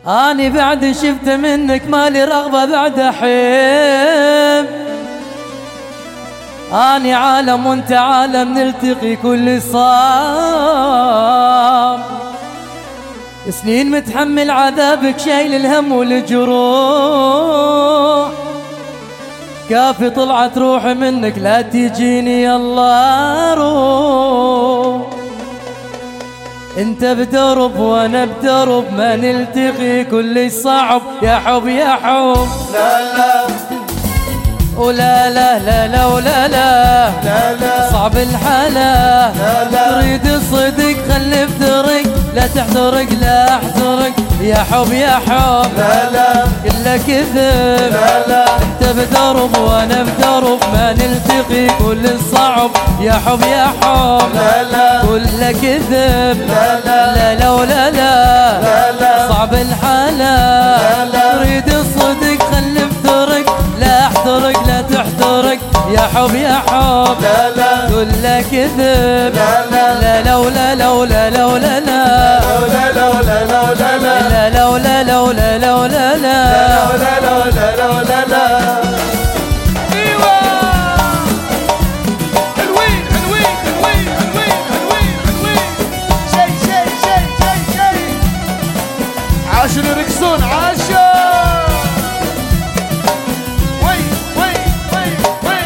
اني بعد شفت منك مالي رغبة بعد احب. اني عالم وانت عالم نلتقي كل صام. سنين متحمل عذابك شايل الهم والجروح. كافي طلعت روحي منك لا تجيني يلا روح. انت بدرب وانا بدرب ما نلتقي كل صعب يا حب يا حب. لا لا ولا لا لا لا ولا لا لا صعب الحلا. لا تريد الصدق خلي افترق لا تحترق لا احترق يا حب يا حب. لا لا كله كذب. لا لا انت بدرب وانا بدرب ما نلتقي كل الصعب يا حب يا حب. لا لا كله كذب. لا لا لا لا ولا لا لا صعب الحلا. لا تريد الصدق خلي افترق لا احترق لا تحترق يا حب يا حب. لا لا كله كذب. لا لا لا لا ولا لا ولا لا ولا لا لا لا لا لا لا لا ولا لا ولا لا ولا لا. ايوه حلوين حلوين حلوين حلوين حلوين حلوين. شي شي شي شي شي عاشوا يرقصون عاشوا. وي وي وي وي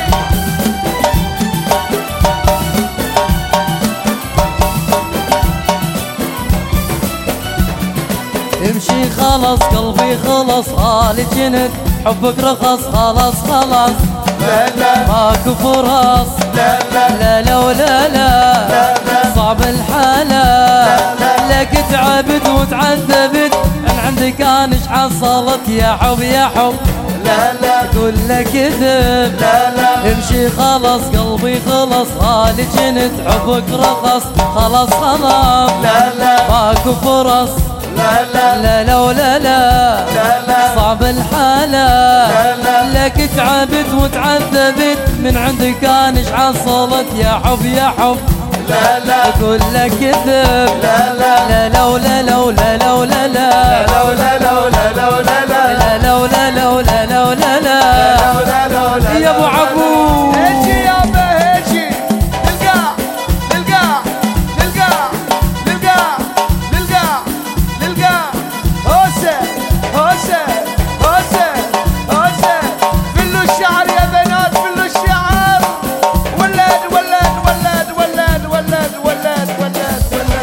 امشي خلاص قلبي خلص غالي جنت حبك رخص خلاص خلاص. لا لا ماكو فرص. لا لا لا لا ولا لا صعب الحلا. لك تعبت وتعذبت من عندك انا ايش حصلت يا حب يا حب. لا لا كله كذب. لا لا امشي خلاص قلبي خلص غالي جنت حبك رخص خلاص خلاص. لا لا ماكو فرص. لا لا لا لا ولا لا صعب الحلا. لك تعبت وتعذبت من عندك انا ايش حصلت يا حب يا حب. لا لا كله كذب. لا لا لا لا ولا لا ولا لا ولا لا لا لا لا لا لا لا ولا لا ولا لا ولا لا يا ابو عبود. هيجي يابا هيجي للقاع للقاع للقاع للقاع للقاع للقاع. هوسه هوسه هوسه هوسه. فلوا الشعر يا بنات فلوا الشعر. ولاد ولاد ولاد ولاد ولاد ولاد ولاد ولاد.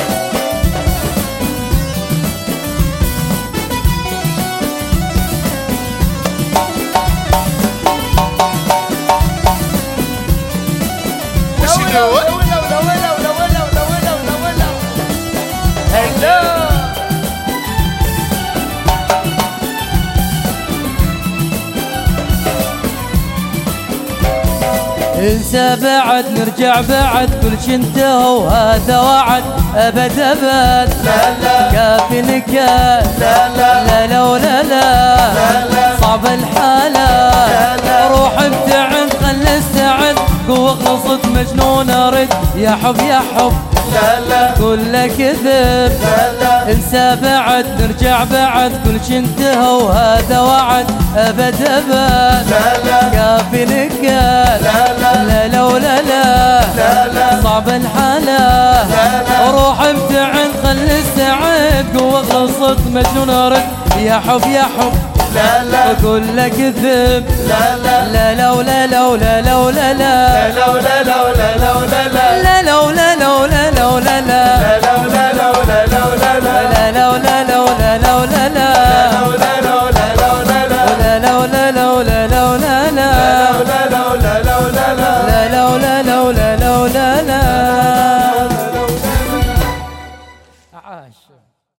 انسى بعد نرجع بعد كل شي انتهى وهذا وعد ابد ابد. لا لا كافي نكال. لا لا لا لا ولا لا صعب الحلا. روح ابتعد خل استعد قوة خلصت مجنون ارد يا حب يا حب. لا لا كله كذب. لا لا انسى بعد نرجع بعد كل شي انتهى وهذا وعد ابد ابد. لا لا كافي نكال. لا لا ولا لا صعب الحلا. روح ابتعد خل استعد قوة خلصت مجنون ارد يا حب يا حب. لا لا كله كذب. لا لا لا لا ولا لا ولا لا ولا لا لا لا لا لا لا لا لا لا ولا لا ولا لا ولا لا لا